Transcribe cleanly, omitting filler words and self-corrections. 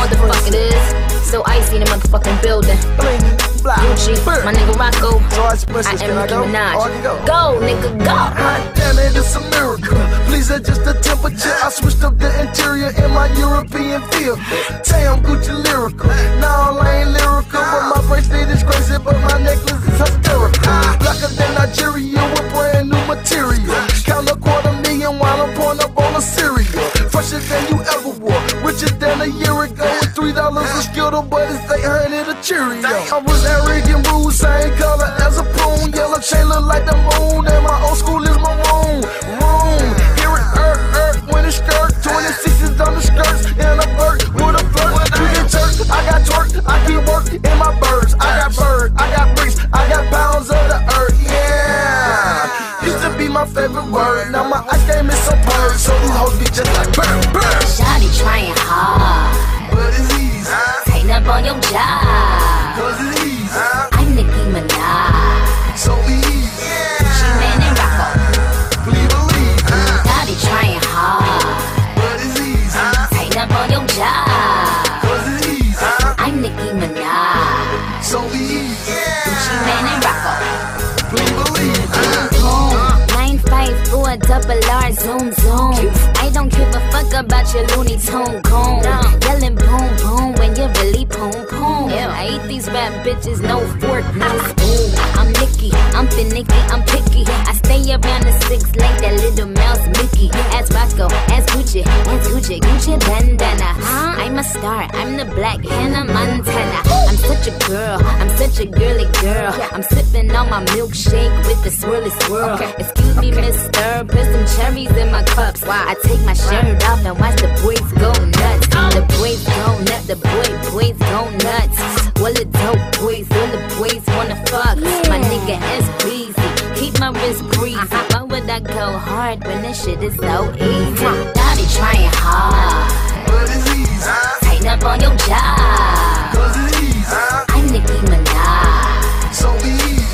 what the fuck it is. So icy in the motherfucking building. Gucci, my nigga Rocco. I am Nicki Minaj. Go, nigga, go. God damn it, it's a miracle. Please adjust the temperature. I switched up the interior in my European vehicle. Damn, Gucci lyrical. No, I ain't lyrical, but my bracelet is crazy, but my necklace is hysterical. Blacker than Nigeria with brand new material. Count $250,000 while I'm pouring up all the cereal. Fresher than you ever wore, richer than a year ago. With $3 a Skittle, but it's 800 a Cheerio. I was arrogant, rude, same color as a prune. Yellow chain look like the moon, and my old school is maroon. Hear it, when it's skirt. 26s on the skirts, and a bird with a flirt. You get church, I got twerk, I keep work in my birds. I got bird, I got bricks, I got pounds of the earth. Yeah, used to be my favorite word. Now my ice game is so purge, so these hoes be just like burn, burn. Shawty trying hard, But it's easy, tighten up on your job. cause it's easy, I'm Nicki Minaj. so easy. Gucci Mane and Rocco. Please believe, Shawty trying hard, but it's easy, tighten up on your job. cause it's easy, I'm Nicki Minaj. so easy. Gucci Mane and Rocco. Please believe, Boom, 954 double R, zoom zoom. I don't give a fuck about your Looney Tune goon. Yelling boom boom when you really boom boom. I eat these rap bitches, no fork, no spoon. I'm Nicki, I'm finicky, I'm picky. I stay around the 6 like that little mouse Mickey. As Rocco, as Gucci, Gucci bandana. I'm a star, I'm the black Hannah Montana. I'm such a girl, I'm such a girly girl. I'm sipping on my milkshake with the swirly swirl. Excuse me, mister, put some cherries in my cups. I take my shirt off and watch the boys go nuts. The boys go nuts, the boys go nuts. All the dope boys, all the boys wanna fuck. My nigga is breezy, keep my wrist breezy. Why would I go hard when this shit is so easy? Shawty trying hard, but it's easy, tighten up on your job. cause it's easy, I'm Nicki Minaj. so easy.